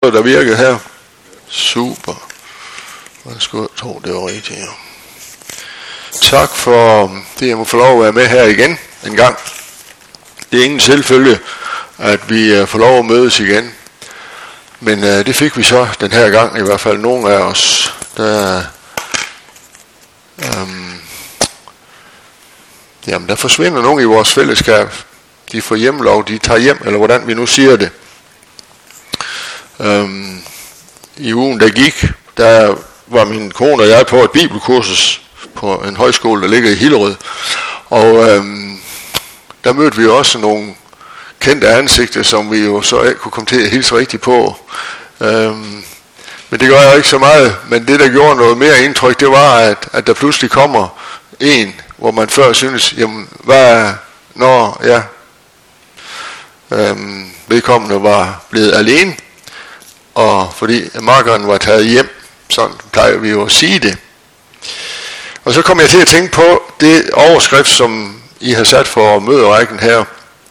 Der virkede her. Super. Man skulle tro, det var rigtigt. Ja. Tak for det, jeg må få lov at være med her igen en gang. Det er ingen selvfølge, at vi får lov at mødes igen. Men det fik vi så den her gang, i hvert fald nogle af os. Der forsvinder nogen i vores fællesskab. De får hjemlov, de tager hjem, eller hvordan vi nu siger det. I ugen der gik, der var min kone og jeg på et bibelkursus på en højskole, der ligger i Hillerød. Og der mødte vi også nogle kendte ansigter, som vi jo så ikke kunne komme til at hilse rigtigt på. Men det gør jeg ikke så meget. Men det, der gjorde noget mere indtryk, det var, at der pludselig kommer en, hvor man før synes, jamen, vedkommende var blevet alene, og fordi makkeren var taget hjem, sådan plejer vi jo at sige det. Og så kom jeg til at tænke på det overskrift, som I har sat for møderækken her.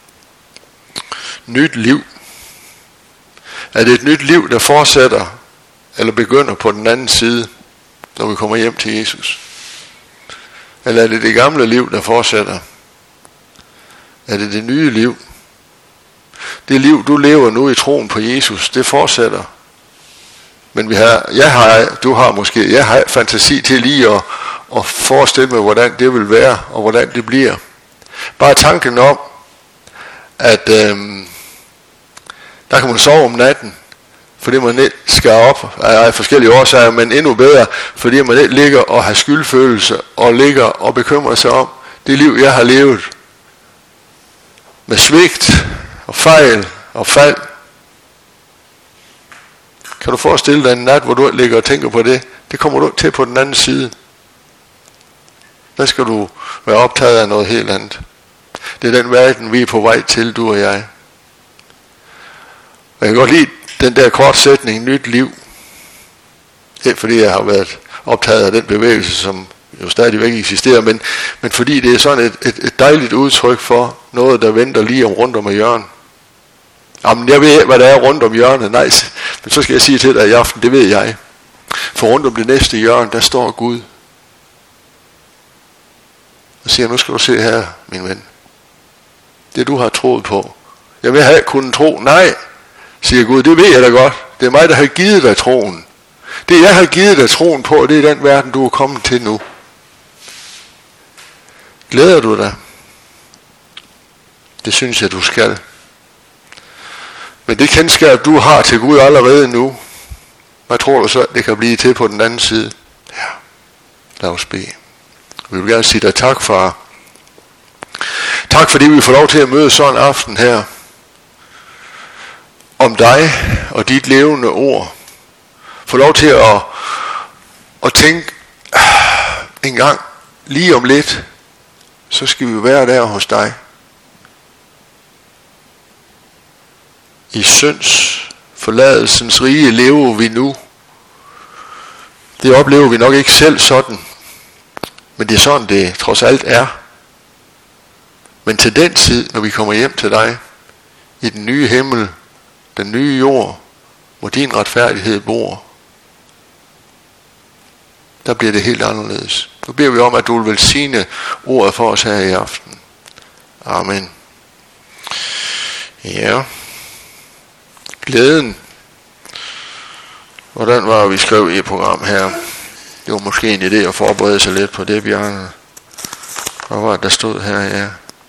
Nyt liv. Er det et nyt liv, der fortsætter, eller begynder på den anden side, når vi kommer hjem til Jesus? Eller er det det gamle liv, der fortsætter? Er det det nye liv? Det liv, du lever nu i troen på Jesus, det fortsætter. Men jeg har fantasi til lige at forestille mig, hvordan det vil være, og hvordan det bliver. Bare tanken om, at der kan man sove om natten, fordi man ikke skal op af forskellige årsager, men endnu bedre, fordi man ikke ligger og har skyldfølelse, og ligger og bekymrer sig om det liv, jeg har levet. Med svigt og fejl og fald. Kan du forestille dig en nat, hvor du ligger og tænker på det? Det kommer du til på den anden side. Der skal du være optaget af noget helt andet. Det er den verden, vi er på vej til, du og jeg. Og jeg kan godt lide den der kortsætning, nyt liv. Det er fordi, jeg har været optaget af den bevægelse, som jo stadigvæk eksisterer, men fordi det er sådan et dejligt udtryk for noget, der venter lige rundt om hjørnet. Jamen, jeg ved, hvad der er rundt om hjørnet. Nej, men så skal jeg sige til dig i aften, det ved jeg. For rundt om det næste hjørne, der står Gud. Og siger, nu skal du se her, min ven. Det du har troet på. Jeg vil have kunnet tro. Nej, siger Gud, det ved jeg da godt. Det er mig, der har givet dig troen. Det jeg har givet dig troen på, det er den verden, du er kommet til nu. Glæder du dig? Det synes jeg, du skal. Men det kendskab, du har til Gud allerede nu, hvad tror du så, det kan blive til på den anden side? Ja, lad os bede. Vi vil gerne sige dig tak, far. Tak, fordi vi får lov til at møde sådan en aften her. Om dig og dit levende ord. Få lov til at tænke en gang, lige om lidt, så skal vi være der hos dig. I synds forladelsens rige lever vi nu. Det oplever vi nok ikke selv sådan. Men det er sådan, det trods alt er. Men til den tid, når vi kommer hjem til dig, i den nye himmel, den nye jord, hvor din retfærdighed bor, der bliver det helt anderledes. Nu beder vi om, at du vil velsigne ordet for os her i aften. Amen. Ja. Glæden. Hvordan var vi skrev i et program her? Det var måske en idé at forberede sig lidt på det, Bjarne. Hvad var det, der stod her, ja?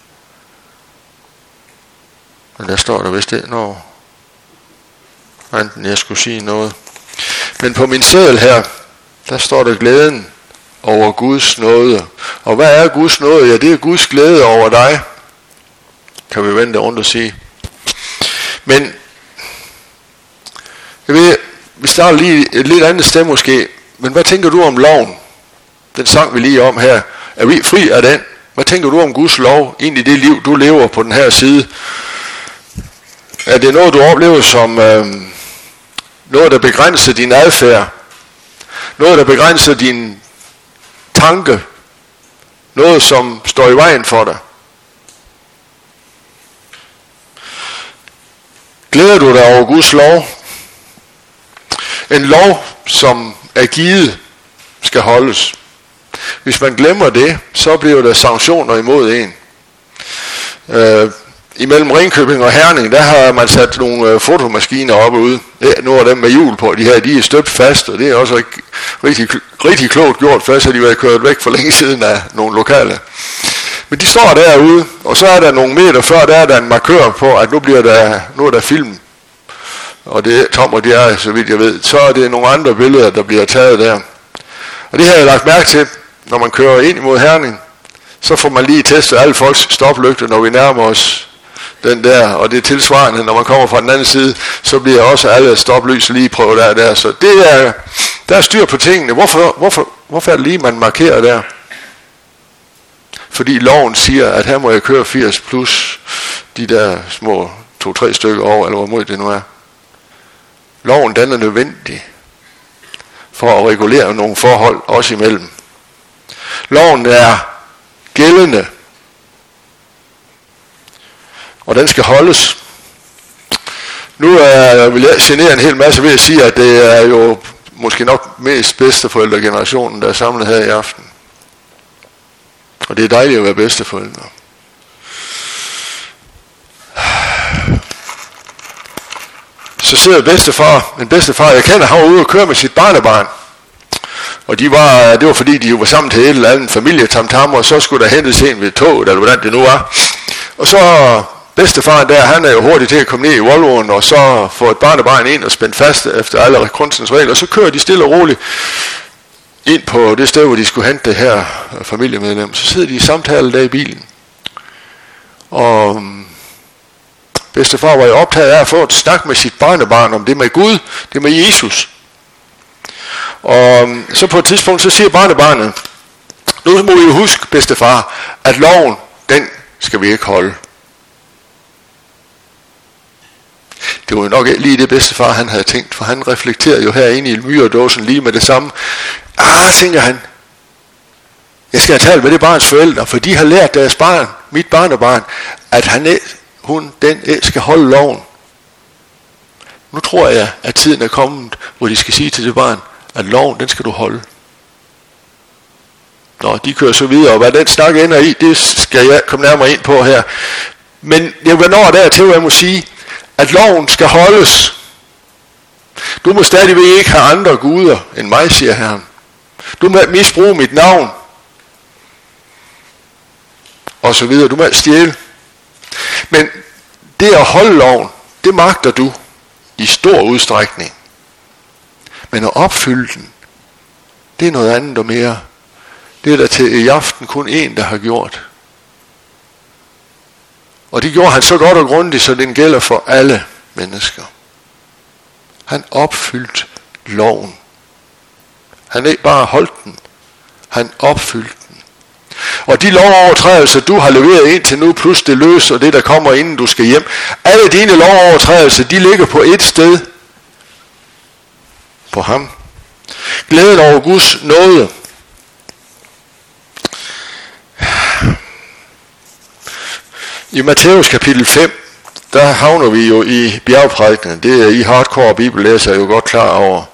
Men der står der vist det, når enten jeg skulle sige noget. Men på min seddel her, der står der glæden over Guds nåde. Og hvad er Guds nåde? Ja, det er Guds glæde over dig. Kan vi vende rundt og sige. Men jeg ved, vi starter lige et lidt andet sted måske. Men hvad tænker du om loven? Den sang vi lige om her. Er vi fri af den? Hvad tænker du om Guds lov ind i det liv, du lever på den her side? Er det noget, du oplever som noget, der begrænser din adfærd? Noget, der begrænser din tanke? Noget, som står i vejen for dig? Glæder du dig over Guds lov? En lov, som er givet, skal holdes. Hvis man glemmer det, så bliver der sanktioner imod en. Imellem Ringkøbing og Herning, der har man sat nogle fotomaskiner oppe ude. Nogle af dem med hjul på, de er støbt fast, og det er også rigtig klogt gjort, for så har de været kørt væk for længe siden af nogle lokale. Men de står derude, og så er der nogle meter før, der er der en markør på, at nu er der film. Og det er Tom og Jerry, så vidt jeg ved. Så er det nogle andre billeder, der bliver taget der. Og det har jeg lagt mærke til, når man kører ind imod Herning, så får man lige testet alle folks stoplygter, når vi nærmer os den der, og det er tilsvarende, når man kommer fra den anden side, så bliver også alle stoplys lige prøvet der. Så der er styr på tingene. Hvorfor er det lige, man markerer der? Fordi loven siger, at her må jeg køre 80 plus de der små 2-3 stykker over, eller hvor meget det nu er. Loven, den er nødvendig for at regulere nogle forhold også imellem. Loven er gældende, og den skal holdes. Nu vil jeg genere en hel masse ved at sige, at det er jo måske nok mest bedsteforældregenerationen, der er samlet her i aften. Og det er dejligt at være bedsteforældre. Så sidder en bedstefar, jeg kender, han var ude og køre med sit barnebarn. Og det var fordi, de var sammen til et eller andet familietamtam, og så skulle der hentes en ved toget, eller hvordan det nu var. Og så bedstefaren der, han er jo hurtig til at komme ned i Volvoen, og så får et barnebarn ind og spændt fast efter alle kunstens regler, og så kører de stille og roligt ind på det sted, hvor de skulle hente det her familiemedlem. Så sidder de i samtale der i bilen. Og bedstefar var jo optaget af at få et snak med sit barnebarn om det med Gud, det med Jesus. Og så på et tidspunkt, så siger barnebarnet, nu må vi jo huske, bedstefar, at loven, den skal vi ikke holde. Det var jo nok lige det bedstefar, han havde tænkt, for han reflekterede jo herinde i myredåsen lige med det samme. Tænker han, jeg skal tale med det barns forældre, for de har lært deres barn, mit barnebarn, at den skal holde loven. Nu tror jeg, at tiden er kommet, hvor de skal sige til det barn, at loven, den skal du holde. Nå, de kører så videre, og hvad den snak ender i, det skal jeg komme nærmere ind på her. Men jeg vil nå dertil, hvor jeg må sige, at loven skal holdes. Du må stadigvæk ikke have andre guder end mig, siger Herren. Du må misbruge mit navn. Og så videre. Du må stjæle. Men det at holde loven, det magter du i stor udstrækning. Men at opfylde den, det er noget andet og mere. Det er der til i aften kun én, der har gjort. Og det gjorde han så godt og grundigt, så den gælder for alle mennesker. Han opfyldte loven. Han ikke bare holdt den, han opfyldte den. Og de lovovertrædelser, du har leveret ind til nu, plus det løs og det, der kommer inden du skal hjem, alle dine lovovertrædelser, de ligger på et sted. På ham. Glæden over Guds nåde. I Matthæus kapitel 5, der havner vi jo i bjergprædikenen. Det er I hardcore bibellæsere jo godt klar over.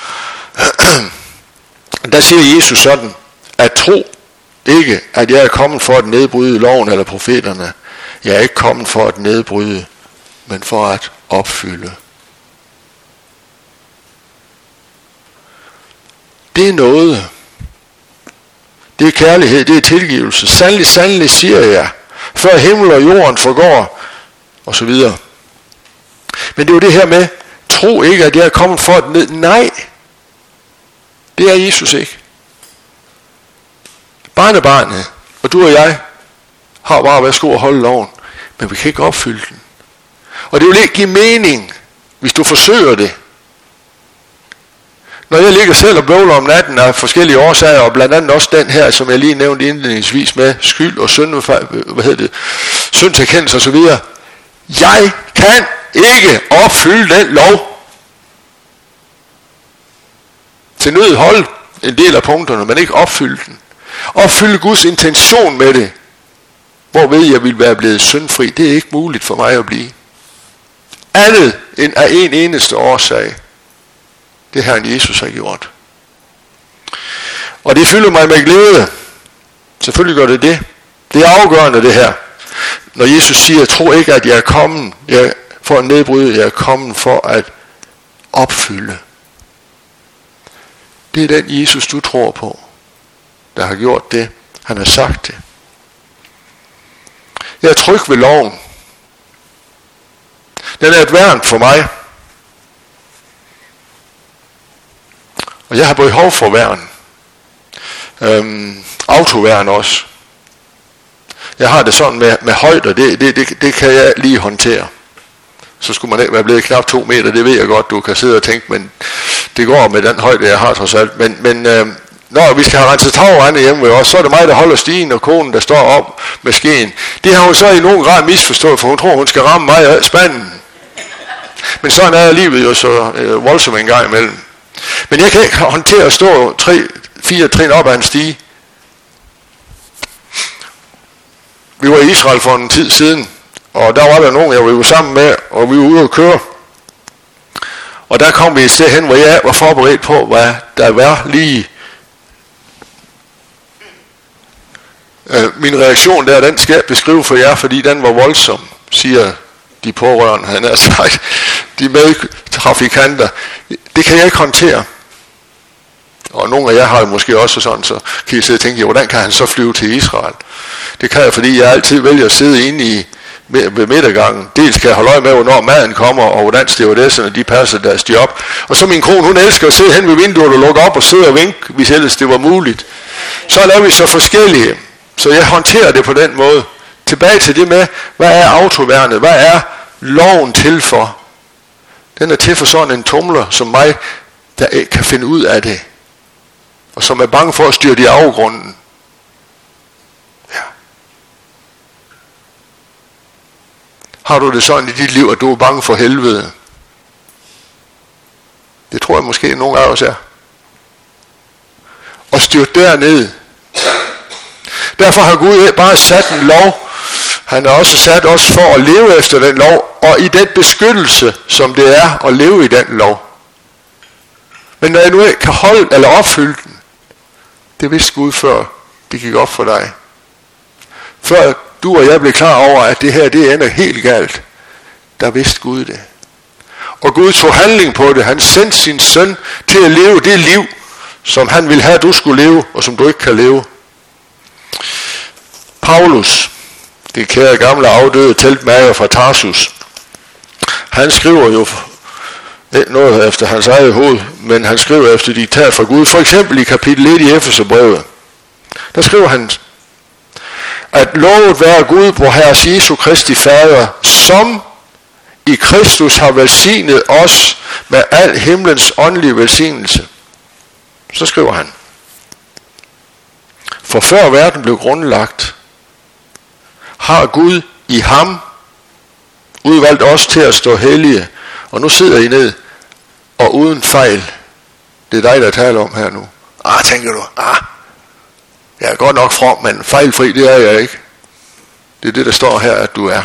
Der siger Jesus sådan, at tro ikke, at jeg er kommet for at nedbryde loven eller profeterne. Jeg er ikke kommet for at nedbryde, men for at opfylde. Det er noget. Det er kærlighed, det er tilgivelse. Sandelig, sandelig siger jeg, før himmel og jorden forgår, og så videre. Men det er jo det her med, tro ikke, at jeg er kommet for at ned. Nej, det er Jesus ikke. Barnebarnet, og du og jeg, har bare værsgo at holde loven, men vi kan ikke opfylde den. Og det vil ikke give mening, hvis du forsøger det. Når jeg ligger selv og bøvler om natten af forskellige årsager, og blandt andet også den her, som jeg lige nævnte indledningsvis med skyld og syndserkendelse og så videre. Jeg kan ikke opfylde den lov. Til nød holde en del af punkterne, men ikke opfylde den. Opfylde Guds intention med det. Hvorved jeg vil være blevet syndfri, det er ikke muligt for mig at blive. Andet end af en eneste årsag. Det Herren Jesus har gjort. Og det fylder mig med glæde. Selvfølgelig gør det det. Det er afgørende det her. Når Jesus siger, jeg tror ikke, at jeg er kommet for at nedbryde, jeg er kommet for at opfylde. Det er den Jesus, du tror på, der har gjort det. Han har sagt det. Jeg er tryg ved loven. Den er et værn for mig. Og jeg har behov for værn. Autoværn også. Jeg har det sådan med højder, det kan jeg lige håndtere. Så skulle man ikke være blevet knap 2 meter, det ved jeg godt, du kan sidde og tænke, men det går med den højde, jeg har trods alt. Men når vi skal have renset tagrende hjemme ved os, så er det mig, der holder stigen, og konen, der står op med skeen. Det har hun så i nogen grad misforstået, for hun tror, hun skal ramme mig af spanden. Men sådan er livet jo så voldsomt en gang imellem. Men jeg kan ikke håndtere at stå 3-4 trin op ad en stige. Vi var i Israel for en tid siden, og der var der nogen, jeg var sammen med, og vi var ude at køre. Og der kom vi et sted hen, hvor jeg var forberedt på, hvad der var lige. Min reaktion der, den skal jeg beskrive for jer, fordi den var voldsom, siger de pårørende, han har sagt, de medtrafikanter. Det kan jeg ikke håndtere. Og nogle af jer har jo måske også sådan, så kan I sidde og tænke, hvordan kan han så flyve til Israel? Det kan jeg, fordi jeg altid vælger at sidde inde ved midtergangen. Dels kan jeg holde øje med, hvornår maden kommer, og hvordan stewardesserne de passer deres job. Og så min kone, hun elsker at sidde hen ved vinduet og lukke op og sidde og vinke, hvis ellers det var muligt. Så er vi så forskellige. Så jeg håndterer det på den måde. Tilbage til det med, hvad er autoværnet? Hvad er loven til for? Den er til for sådan en tumler som mig, der ikke kan finde ud af det. Og som er bange for at styre i afgrunden. Ja. Har du det sådan i dit liv, at du er bange for helvede? Det tror jeg måske nogle af os er. Og styre derned. Derfor har Gud bare sat en lov. Han har også sat os for at leve efter den lov, og i den beskyttelse, som det er at leve i den lov. Men når jeg nu ikke kan holde eller opfylde den, det vidste Gud før det gik op for dig. Før du og jeg blev klar over, at det her, det ender helt galt, der vidste Gud det. Og Gud tog handling på det. Han sendte sin søn til at leve det liv, som han ville have, at du skulle leve, og som du ikke kan leve. Paulus, det kære gamle afdøde teltmager fra Tarsus, han skriver jo noget efter hans eget hoved, men han skriver efter diktat fra Gud. For eksempel i kapitel 1 i Efeserbrevet, der skriver han, at lovet være Gud på Herres Jesu Kristi Fader, som i Kristus har velsignet os med al himlens åndelige velsignelse. Så skriver han, for før verden blev grundlagt, har Gud i ham udvalgt os til at stå hellige. Og nu sidder I ned, og uden fejl. Det er dig, der taler om her nu. Tænker du, jeg er godt nok from, men fejlfri, det er jeg ikke. Det er det, der står her, at du er.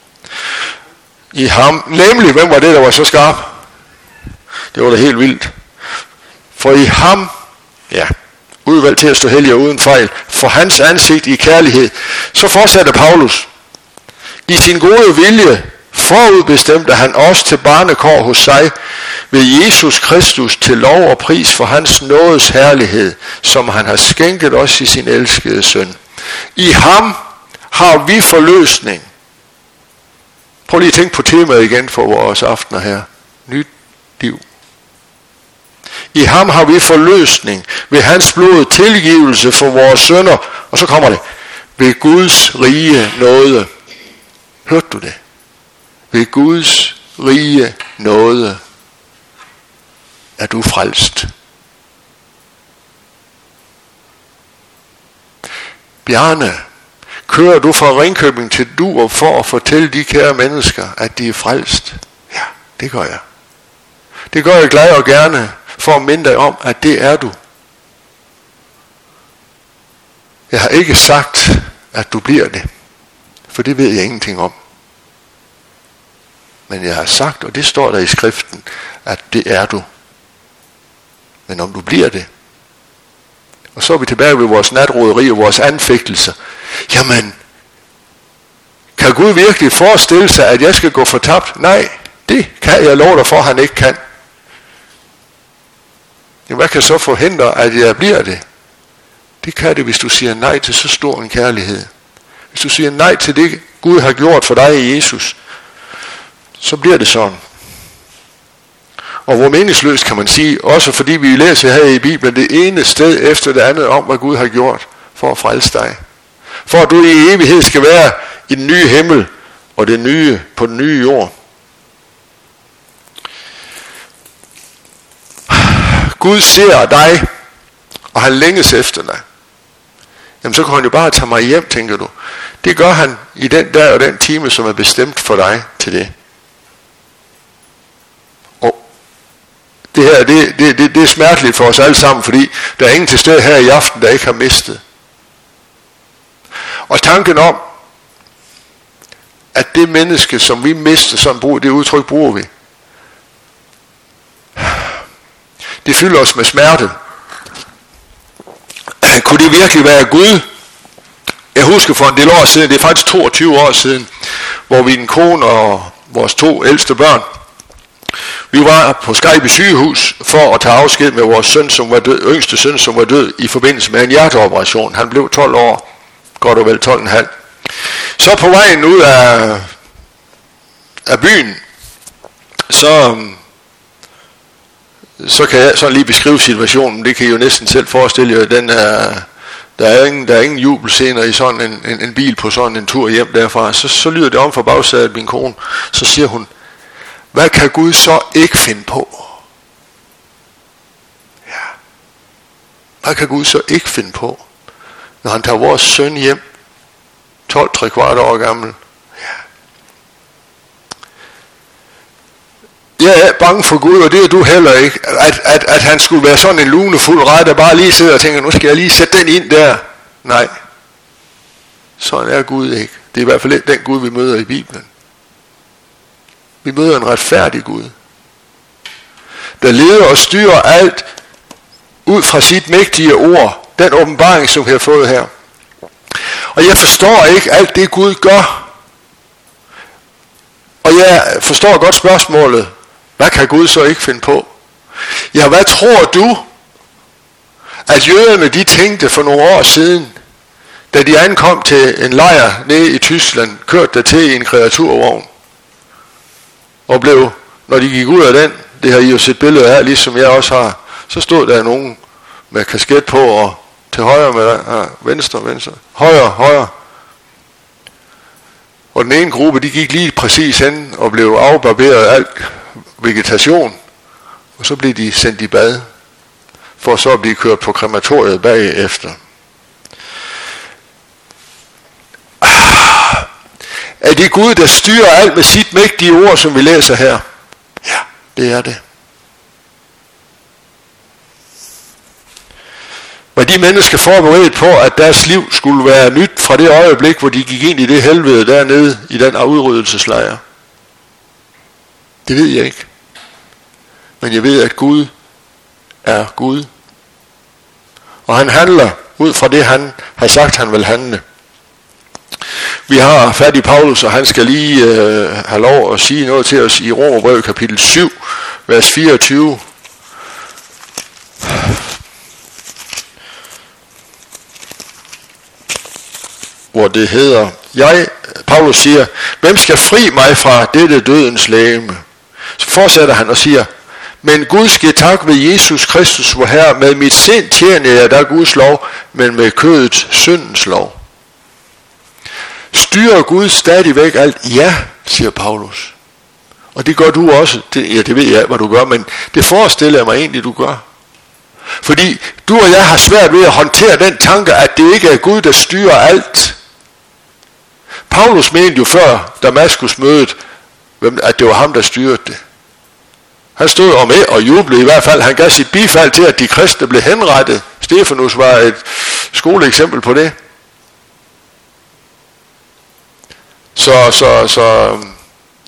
I ham, nemlig, hvem var det, der var så skarp? Det var da helt vildt. For i ham, udvalgt til at stå hellig og uden fejl, for hans ansigt i kærlighed. Så fortsætter Paulus. I sin gode vilje forudbestemte han os til barnekår hos sig ved Jesus Kristus til lov og pris for hans nådes herlighed, som han har skænket os i sin elskede søn. I ham har vi forløsning. Prøv lige at tænke på temaet igen for vores aftener her. Nyt liv. I ham har vi forløsning ved hans blod, tilgivelse for vores synder. Og så kommer det. Ved Guds rige nåde. Hørte du det? Ved Guds rige nåde er du frelst. Bjarne, kører du fra Ringkøbing til Durup for at fortælle de kære mennesker, at de er frelst? Ja, det gør jeg. Det gør jeg glad og gerne for at minde dig om, at det er du. Jeg har ikke sagt, at du bliver det, for det ved jeg ingenting om. Men jeg har sagt, og det står der i skriften, at det er du. men om du bliver det. Og så er vi tilbage ved vores natroderi og vores anfægtelser. Jamen, kan Gud virkelig forestille sig, at jeg skal gå fortabt? Nej, det kan jeg love dig for, at han ikke kan. Jamen, hvad kan så forhindre, at jeg bliver det? Det kan det, hvis du siger nej til så stor en kærlighed. Hvis du siger nej til det, Gud har gjort for dig i Jesus, så bliver det sådan. Og hvor meningsløst kan man sige, også fordi vi læser her i Bibelen det ene sted efter det andet om, hvad Gud har gjort for at frelse dig. For at du i evighed skal være i den nye himmel og det nye på den nye jord. Gud ser dig, og han længes efter dig. Jamen så kan han jo bare tage mig hjem, tænker du. Det gør han i den dag og den time, som er bestemt for dig til det. Og det her, det er smerteligt for os alle sammen, fordi der er ingen til stede her i aften, der ikke har mistet. Og tanken om, at det menneske, som vi mister, sådan det udtryk bruger vi, det fylder os med smerte. Kunne det virkelig være Gud? Jeg husker for en del år siden, det er faktisk 22 år siden, hvor vi, en kone og vores 2 ældste børn, vi var på Skejby sygehus for at tage afsked med vores søn, som var død, yngste søn, som var død i forbindelse med en hjerteoperation. Han blev 12 år, godt og vel 12,5. Så på vejen ud af byen, så kan jeg sådan lige beskrive situationen. Det kan I jo næsten selv forestille jer. Der er ingen jubelscener i sådan en bil på sådan en tur hjem derfra. Så lyder det om fra bagsædet min kone. Så siger hun, hvad kan Gud så ikke finde på? Ja. Hvad kan Gud så ikke finde på, når han tager vores søn hjem, 12-3 år gammel? Jeg er bange for Gud, og det er du heller ikke, at han skulle være sådan en lunefuld ret, der bare lige sidder og tænker, nu skal jeg lige sætte den ind der. Nej, sådan er Gud ikke. Det er i hvert fald ikke den Gud, vi møder i Bibelen. Vi møder en retfærdig Gud, der leder og styrer alt ud fra sit mægtige ord, den åbenbaring, som vi har fået her. Og jeg forstår ikke alt det, Gud gør. Og jeg forstår godt spørgsmålet, hvad kan Gud så ikke finde på? Ja, hvad tror du, at jøderne de tænkte for nogle år siden, da de ankom til en lejr nede i Tyskland, kørte der til i en kreaturvogn, og blev, når de gik ud af den, det har I jo set billeder af, ligesom jeg også har, så stod der nogen med kasket på, og til højre med venstre, højre. Og den ene gruppe, de gik lige præcis hen og blev afbarberet af alt vegetation, og så blev de sendt i bad, for så at blive kørt på krematoriet bagefter. Er det Gud, der styrer alt med sit mægtige ord, som vi læser her? Ja, det er det. Var de mennesker forberedt på, at deres liv skulle være nyt fra det øjeblik, hvor de gik ind i det helvede dernede i den udryddelseslejr? Det ved jeg ikke. Men jeg ved, at Gud er Gud. Og han handler ud fra det, han har sagt, han vil handle. Vi har fat i Paulus, og han skal lige have lov at sige noget til os i Romerbrevet kapitel 7, vers 24. Hvor det hedder, Paulus siger, hvem skal fri mig fra dette dødens legeme? Så fortsætter han og siger, men Gud skal tak ved Jesus Kristus, vor Herre, med mit sind tjener jeg der Guds lov, men med kødets syndens lov. Styrer Gud stadigvæk alt? Ja, siger Paulus. Og det gør du også. Det ved jeg, hvad du gør, men det forestiller jeg mig egentlig, du gør. Fordi du og jeg har svært ved at håndtere den tanke, at det ikke er Gud, der styrer alt. Paulus mente jo før Damaskus-mødet, at det var ham, der styrede det. Han stod om og jublede i hvert fald. Han gav sit bifald til, at de kristne blev henrettet. Stefanus var et skoleeksempel på det.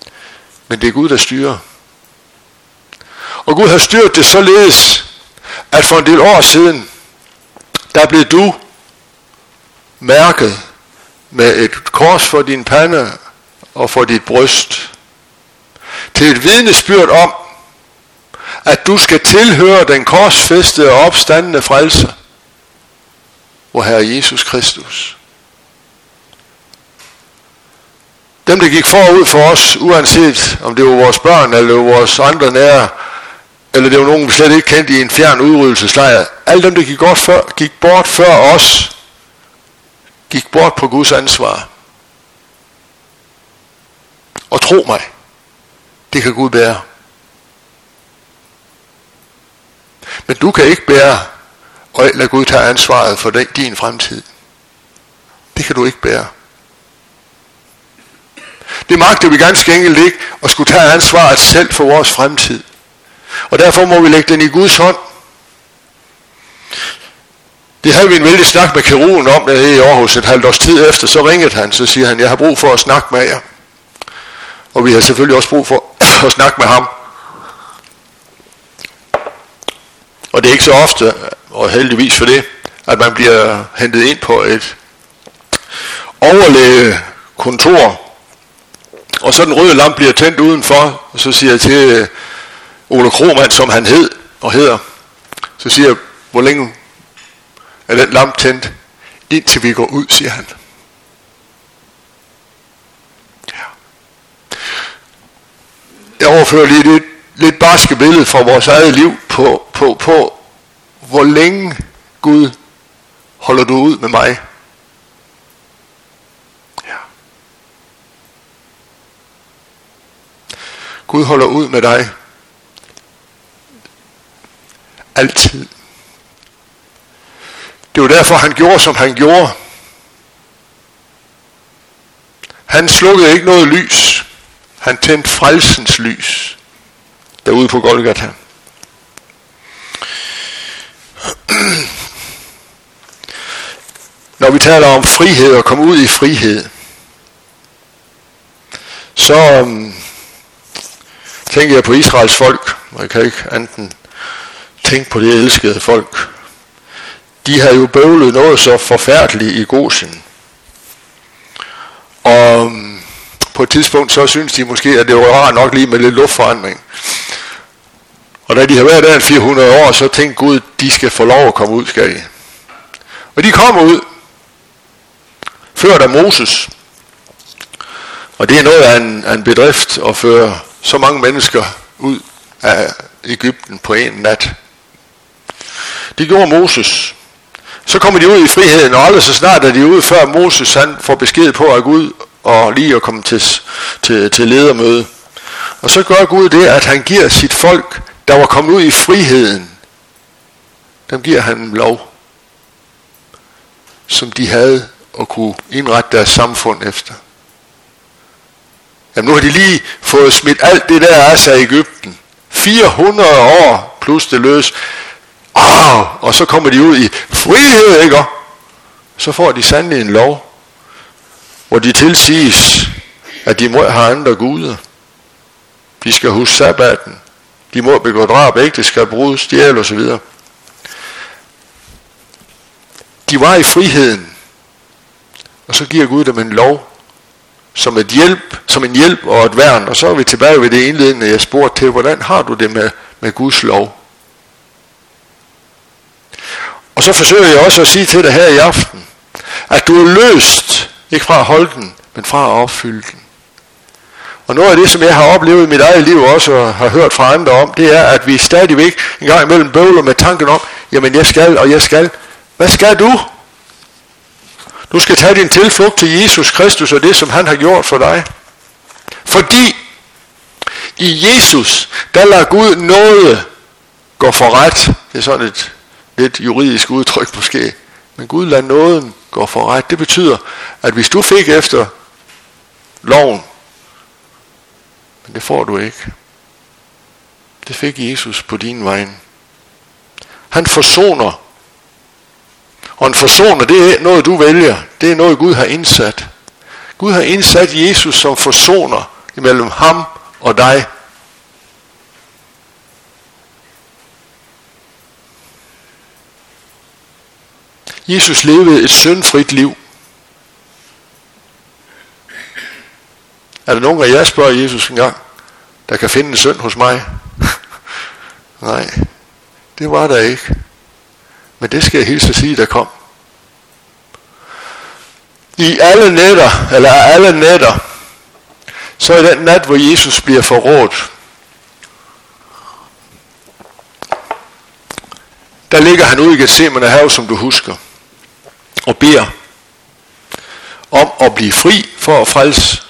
Men det er Gud, der styrer. Og Gud har styret det således, at for en del år siden, der blev du mærket med et kors for din pande og for dit bryst. Til et vidnesbyrd om, at du skal tilhøre den korsfæstede og opstandende frelser, vor Herre Jesus Kristus. Dem, der gik forud for os, uanset om det var vores børn, eller det var vores andre nære, eller det var nogen, vi slet ikke kendte i en fjern udryddelseslejr, alle dem, der gik bort før os, gik bort på Guds ansvar. Og tro mig, det kan Gud bære. Men du kan ikke bære og lade Gud tage ansvaret for din fremtid. Det kan du ikke bære. Det magter vi ganske enkelt ikke at skulle tage ansvaret selv for vores fremtid. Og derfor må vi lægge den i Guds hånd. Det havde vi en vældig snak med kirurgen om i Aarhus et halvt års tid efter. Så ringede han, så siger han, jeg har brug for at snakke med jer. Og vi har selvfølgelig også brug for at snakke med ham. Og det er ikke så ofte, og heldigvis for det, at man bliver hentet ind på et overlægekontor, og så den røde lampe bliver tændt udenfor, og så siger jeg til Ole Krohmann, som han hed og hedder, så siger jeg, hvor længe er den lampe tændt? Indtil vi går ud, siger han. Ja. Jeg overfører lige et lidt barske billede fra vores eget liv på hvor længe Gud holder du ud med mig. Ja. Gud holder ud med dig. Altid. Det var derfor han gjorde som han gjorde. Han slukkede ikke noget lys. Han tændte frelsens lys derude på Golgata. Når vi taler om frihed og komme ud i frihed, så tænker jeg på Israels folk, og jeg kan ikke andet tænke på det elskede folk. De har jo bøvlet noget så forfærdeligt i Goshen. Og på et tidspunkt så synes de måske, at det var rart nok lige med lidt luftforandring. Og da de har været der 400 år, så tænkte Gud, de skal få lov at komme ud, skal de. Og de kommer ud, ført af Moses. Og det er noget af en bedrift at føre så mange mennesker ud af Egypten på en nat. Det gjorde Moses. Så kommer de ud i friheden, og aldrig så snart er de ude, før Moses han får besked på at Gud og lige at komme til ledermøde. Og så gør Gud det, at han giver sit folk, der var kommet ud i friheden, dem giver han en lov, som de havde at kunne indrette deres samfund efter. Jamen nu har de lige fået smidt alt det der af sig i Egypten. 400 år plus det løs. Og så kommer de ud i frihed, ikke? Så får de sandelig en lov, hvor de tilsiges, at de må have andre guder. De skal huske sabbaten. De må begå drab, ægteskab, brud, stjæle osv. De var i friheden, og så giver Gud dem en lov, som en hjælp og et værn. Og så er vi tilbage ved det indledende, jeg spurgte til, hvordan har du det med Guds lov? Og så forsøger jeg også at sige til dig her i aften, at du er løst, ikke fra at holde den, men fra at opfylde den. Og noget af det, som jeg har oplevet i mit eget liv også, og har hørt fra andre om, det er, at vi stadigvæk en gang imellem bøvler med tanken om, jamen jeg skal, og jeg skal. Hvad skal du? Du skal tage din tilflugt til Jesus Kristus og det, som han har gjort for dig. Fordi i Jesus, der lader Gud noget gå for ret. Det er sådan et lidt juridisk udtryk måske. Men Gud lader nåden gå for ret. Det betyder, at hvis du fik efter loven, men det får du ikke. Det fik Jesus på din vej. Han forsoner. Og en forsoner, det er noget, du vælger. Det er noget, Gud har indsat. Gud har indsat Jesus som forsoner imellem ham og dig. Jesus levede et syndfrit liv. Er der nogen af jer, spørger Jesus engang, der kan finde en synd hos mig? Nej, det var der ikke. Men det skal jeg hilse at sige, der kom. I alle nætter, så er den nat, hvor Jesus bliver forrådt, der ligger han ude i Getsemane have, som du husker, og beder om at blive fri for at frelse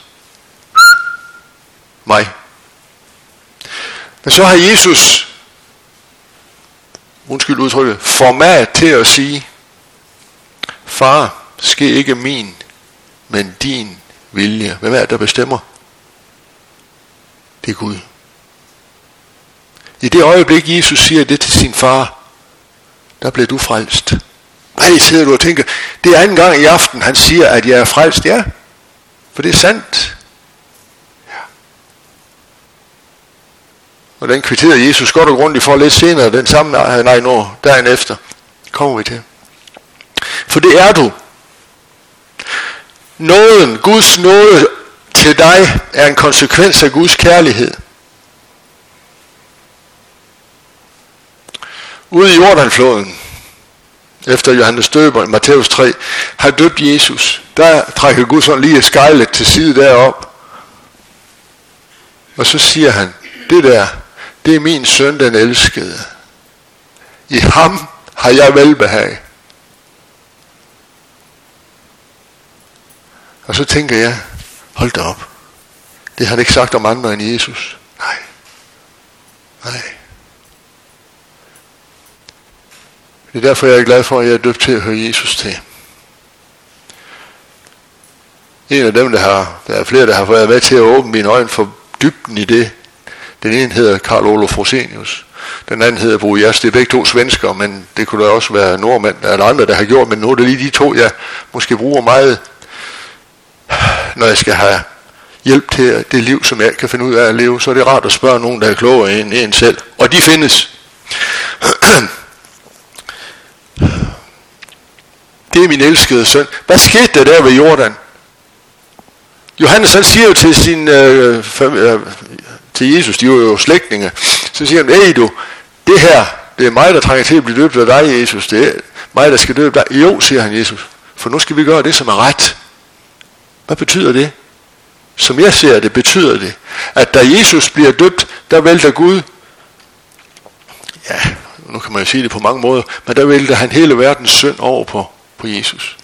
mig. Men så har Jesus, undskyld udtrykket, format til at sige, far, ske ikke min, men din vilje. Hvem er det, der bestemmer? Det er Gud. I det øjeblik, Jesus siger det til sin far, der bliver du frelst. Nej, sidder du og tænker, det er anden gang i aften, han siger, at jeg er frelst. Ja, for det er sandt. Ja. Og den kvitterede Jesus godt og grundigt for lidt senere, den samme, dagen efter, kommer vi til. For det er du. Nåden, Guds nåde til dig, er en konsekvens af Guds kærlighed. Ude i Jordanfloden, efter Johannes Døber i Matthæus 3, har døbt Jesus. Der trækker Gud sådan lige skejlet til side derop. Og så siger han, det er min søn, den elskede. I ham har jeg velbehag. Og så tænker jeg, hold da op. Det har han ikke sagt om andre end Jesus. Nej. Det er derfor, jeg er glad for, at jeg er døbt til at høre Jesus til. En af dem, der er flere, der har været med til at åbne mine øjne for dybden i det. Den ene hedder Karl Olof Rosenius. Den anden hedder Bo Jas. Det er begge to svenskere, men det kunne da også være nordmænd eller andre, der har gjort. Men nu er det lige de to, jeg måske bruger meget, når jeg skal have hjælp til det liv, som jeg kan finde ud af at leve. Så er det rart at spørge nogen, der er klogere end en selv. Og de findes. Det er min elskede søn. Hvad skete der ved Jordan? Johannes han siger jo til til Jesus, de var jo slægtninge, så siger han, det her, det er mig, der trænger til at blive døbt af dig, Jesus. Det er mig, der skal døbe dig. Jo, siger han Jesus, for nu skal vi gøre det, som er ret. Hvad betyder det? Som jeg ser det, betyder det, at da Jesus bliver døbt, der vælter Gud, ja, nu kan man jo sige det på mange måder, men der vælter han hele verdens synd over på Jesus.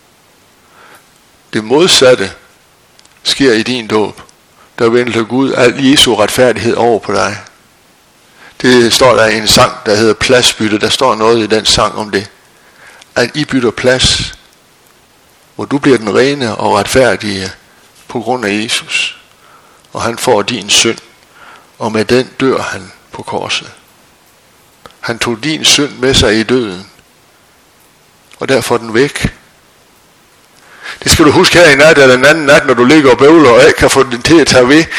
Det modsatte sker i din dåb. Der vælter Gud al Jesu retfærdighed over på dig. Det står der i en sang, der hedder Pladsbytte. Der står noget i den sang om det. At I bytter plads, hvor du bliver den rene og retfærdige på grund af Jesus. Og han får din synd, og med den dør han på korset. Han tog din synd med sig i døden, og derfor er den væk. Det skal du huske her i nat eller en anden nat, når du ligger og bøvler og ikke kan få den til at tage ved.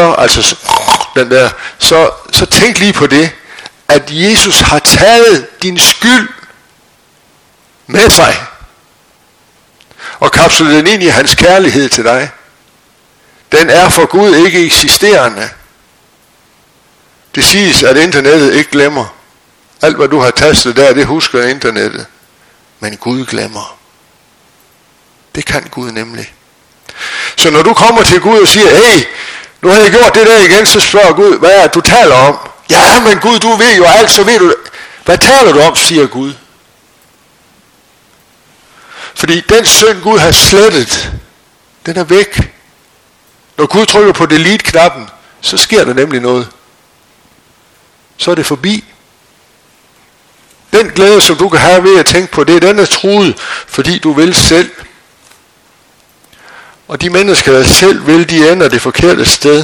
Så tænk lige på det, at Jesus har taget din skyld med sig og kapslet den ind i hans kærlighed til dig. Den er for Gud ikke eksisterende. Det siges, at internettet ikke glemmer. Alt hvad du har tastet der, det husker internettet. Men Gud glemmer. Det kan Gud nemlig. Så når du kommer til Gud og siger, hey, nu har jeg gjort det der igen, så spørger Gud, hvad er det, du taler om? Ja, men Gud, du ved jo alt, så ved du, hvad taler du om, siger Gud. Fordi den synd, Gud har slettet, den er væk. Når Gud trykker på delete-knappen, så sker der nemlig noget. Så er det forbi. Den glæde, som du kan have ved at tænke på det, den er truet, fordi du vil selv. Og de mennesker, der selv vil, de ender det forkerte sted.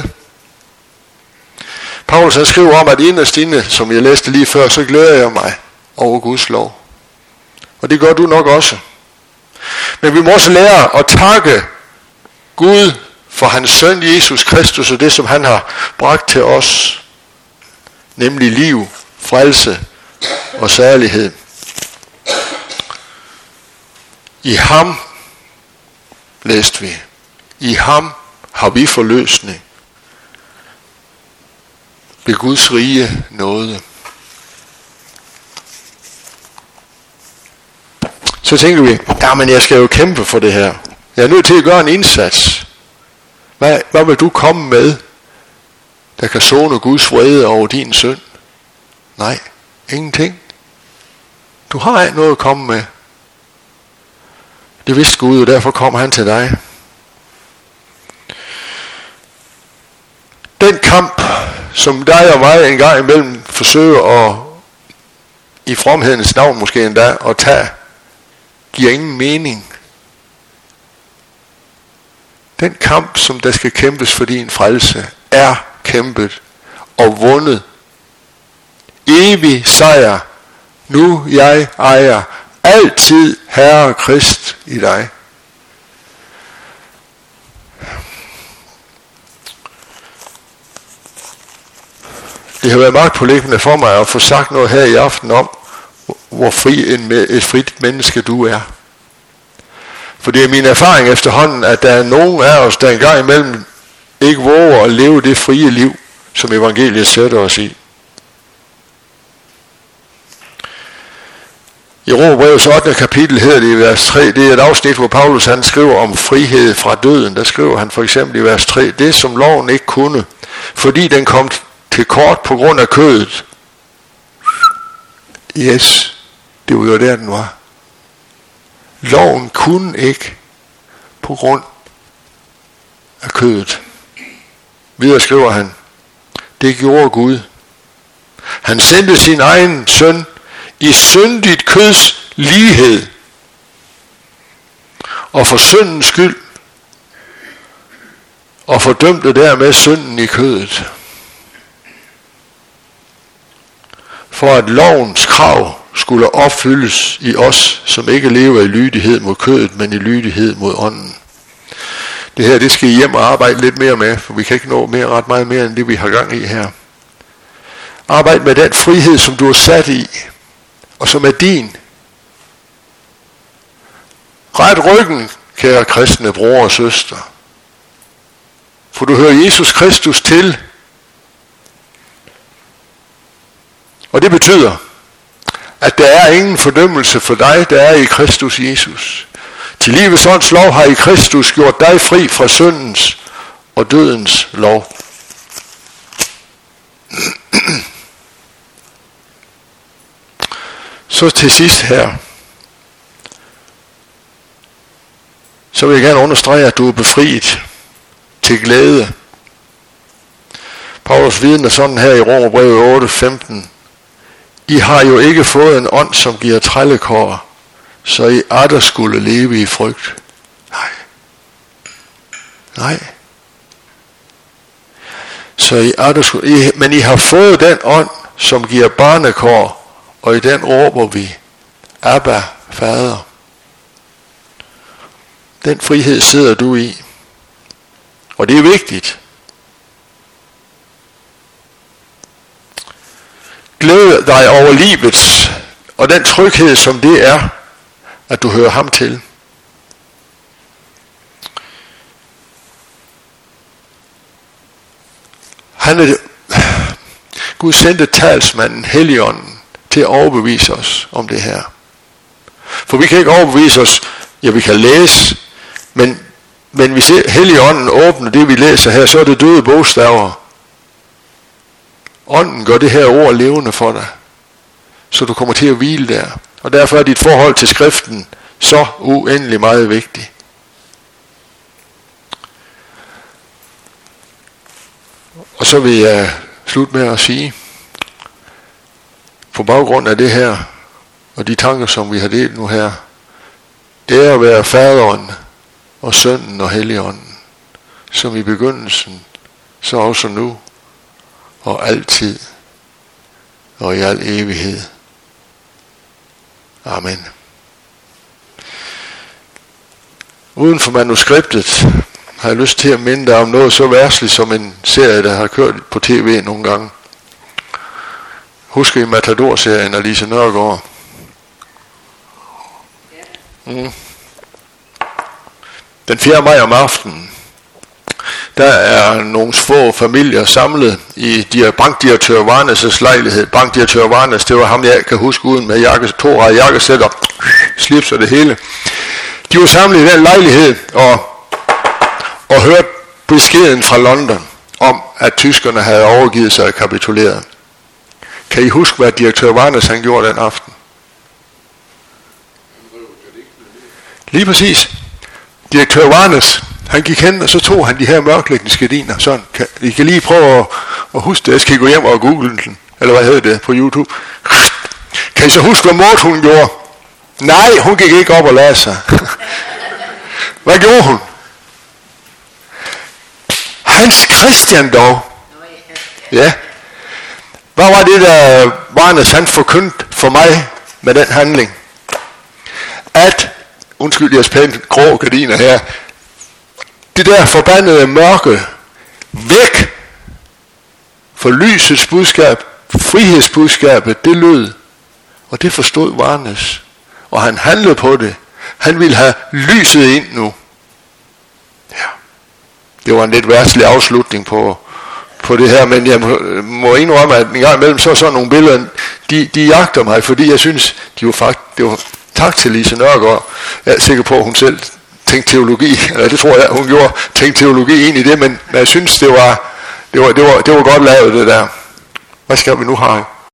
Paulus han skriver om, at inderst inde, som jeg læste lige før, så glæder jeg mig over Guds lov. Og det gør du nok også. Men vi må også lære at takke Gud for hans søn Jesus Kristus og det, som han har bragt til os. Nemlig liv, frelse og særlighed. I ham, læste vi, i ham har vi forløsning ved Guds rige nåde. Så tænker vi, men jeg skal jo kæmpe for det her. Jeg er nødt til at gøre en indsats. Hvad vil du komme med, der kan sone Guds vrede over din synd? Nej, ingenting. Du har ikke noget at komme med. Det vidste Gud, og derfor kom han til dig. Den kamp, som dig og mig en gang imellem forsøger at, i fromhedens navn måske endda, at tage, giver ingen mening. Den kamp, som der skal kæmpes for din frelse, er kæmpet og vundet. Evig sejr. Nu jeg ejer altid Herre Krist i dig. Det har været magtpåliggende for mig at få sagt noget her i aften om, hvor fri et frit menneske du er. For det er min erfaring efterhånden, at der er nogen af os, der engang imellem ikke våger at leve det frie liv, som evangeliet sætter os i. I Romerbrevets 8. kapitel hedder det i vers 3, det er et afsnit, hvor Paulus han skriver om frihed fra døden. Der skriver han for eksempel i vers 3, det som loven ikke kunne, fordi den kom til kort på grund af kødet. Yes, det var jo der den var. Loven kunne ikke på grund af kødet. Videre skriver han, det gjorde Gud. Han sendte sin egen søn i syndigt køds lighed og for syndens skyld og fordømte dermed synden i kødet. For at lovens krav skulle opfyldes i os, som ikke lever i lydighed mod kødet, men i lydighed mod ånden. Det her, det skal I hjem og arbejde lidt mere med, for vi kan ikke nå ret meget mere end det, vi har gang i her. Arbejd med den frihed, som du er sat i, og som er din. Ret ryggen, kære kristne bror og søster. For du hører Jesus Kristus til. Og det betyder, at der er ingen fordømmelse for dig, der er i Kristus Jesus. Til livets ånds lov har i Kristus gjort dig fri fra syndens og dødens lov. Så til sidst her, så vil jeg gerne understrege, at du er befriet til glæde. Paulus vidner sådan her i Romerbrevet 8:15. I har jo ikke fået en ånd, som giver trællekår, så I atter skulle leve i frygt. Nej. Så I atter skulle, men I har fået den ånd, som giver barnekår, og i den råber vi, Abba, Fader. Den frihed sidder du i. Og det er vigtigt. Glæd dig over livet og den tryghed, som det er, at du hører ham til. Gud sendte talsmanden, Helligånden, til at overbevise os om det her. For vi kan ikke overbevise os, vi kan læse, men hvis Helligånden åbner det, vi læser her, så er det døde bogstaver. Ånden gør det her ord levende for dig, så du kommer til at hvile der. Og derfor er dit forhold til skriften så uendelig meget vigtigt. Og så vil jeg slutte med at sige, på baggrund af det her, og de tanker, som vi har delt nu her, det er at være faderen og sønnen og Helligånden, som i begyndelsen, så også nu, og altid, og i al evighed. Amen. Uden for manuskriptet har jeg lyst til at minde dig om noget så værsligt som en serie, der har kørt på tv nogle gange. Husker I Matador-serien af Lise Nørgaard? Den 4. maj om aftenen, der er nogle få familier samlet i bankdirektør Varnes' lejlighed. Bankdirektør Varnes, det var ham, jeg kan huske uden med to jakkesæt og slips og det hele. De var samlet i den lejlighed og hørte beskeden fra London om, at tyskerne havde overgivet sig og kapituleret. Kan I huske, hvad direktør Varnes han gjorde den aften? Lige præcis. Direktør Varnes, han gik hen, og så tog han de her mørklæggende gardiner. Sådan, I kan lige prøve at huske det. Jeg skal gå hjem og google den. Eller hvad hedder det på YouTube? Kan I så huske, hvad Maud hun gjorde? Nej, hun gik ikke op og lagde sig. Hvad gjorde hun? Hans Christian dog. Ja. Hvad var det, der Varnes han forkyndte for mig med den handling? At, undskyld jeres pænt grå gardiner her, det der forbandede mørke væk, for lysets budskab, frihedsbudskabet, det lød, og det forstod Varnes, og han handlede på det. Han ville have lyset ind nu. Ja. Det var en lidt værtslig afslutning på det her, men jeg må indrømme, at en gang imellem så sådan nogle billeder, de jagter mig, fordi jeg synes, det var tak til Lise Nørgaard. Jeg er sikker på, at hun selv tænkte teologi, eller det tror jeg, hun gjorde, tænkte teologi ind i det, men jeg synes, det var godt lavet det der. Hvad skal vi nu have?